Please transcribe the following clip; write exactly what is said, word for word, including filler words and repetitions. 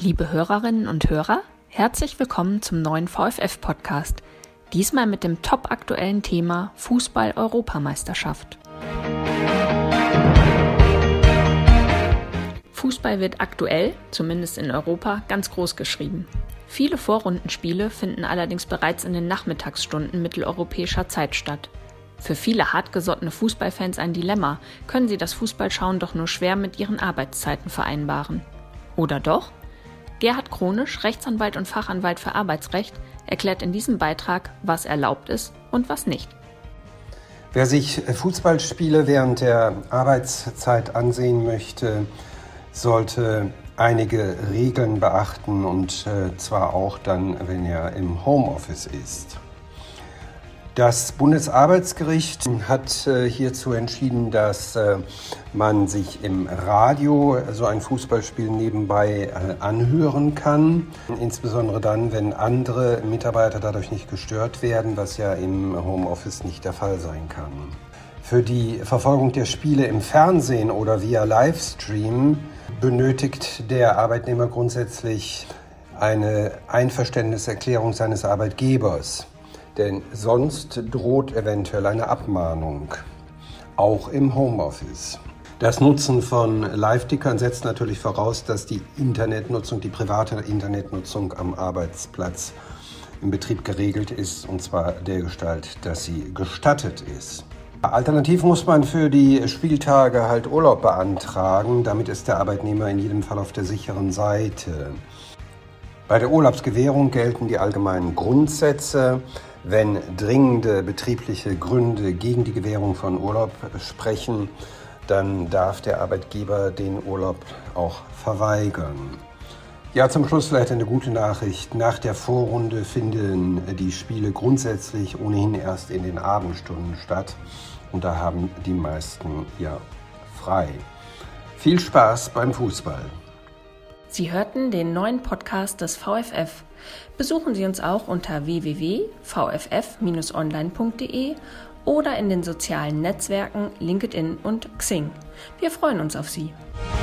Liebe Hörerinnen und Hörer, herzlich willkommen zum neuen V F F-Podcast, diesmal mit dem topaktuellen Thema Fußball-Europameisterschaft. Fußball wird aktuell, zumindest in Europa, ganz groß geschrieben. Viele Vorrundenspiele finden allerdings bereits in den Nachmittagsstunden mitteleuropäischer Zeit statt. Für viele hartgesottene Fußballfans ein Dilemma, können sie das Fußballschauen doch nur schwer mit ihren Arbeitszeiten vereinbaren. Oder doch? Gerhard Kronisch, Rechtsanwalt und Fachanwalt für Arbeitsrecht, erklärt in diesem Beitrag, was erlaubt ist und was nicht. Wer sich Fußballspiele während der Arbeitszeit ansehen möchte, sollte einige Regeln beachten, und äh, zwar auch dann, wenn er im Homeoffice ist. Das Bundesarbeitsgericht hat äh, hierzu entschieden, dass äh, man sich im Radio so ein Fußballspiel nebenbei äh, anhören kann. Insbesondere dann, wenn andere Mitarbeiter dadurch nicht gestört werden, was ja im Homeoffice nicht der Fall sein kann. Für die Verfolgung der Spiele im Fernsehen oder via Livestream benötigt der Arbeitnehmer grundsätzlich eine Einverständniserklärung seines Arbeitgebers. Denn sonst droht eventuell eine Abmahnung, auch im Homeoffice. Das Nutzen von Live-Tickern setzt natürlich voraus, dass die Internetnutzung, die private Internetnutzung am Arbeitsplatz im Betrieb geregelt ist, und zwar dergestalt, dass sie gestattet ist. Alternativ muss man für die Spieltage halt Urlaub beantragen, damit ist der Arbeitnehmer in jedem Fall auf der sicheren Seite. Bei der Urlaubsgewährung gelten die allgemeinen Grundsätze. Wenn dringende betriebliche Gründe gegen die Gewährung von Urlaub sprechen, dann darf der Arbeitgeber den Urlaub auch verweigern. Ja, zum Schluss vielleicht eine gute Nachricht. Nach der Vorrunde finden die Spiele grundsätzlich ohnehin erst in den Abendstunden statt. Und da haben die meisten ja frei. Viel Spaß beim Fußball. Sie hörten den neuen Podcast des V F F. Besuchen Sie uns auch unter w w w punkt v f f bindestrich online punkt d e oder in den sozialen Netzwerken LinkedIn und Xing. Wir freuen uns auf Sie.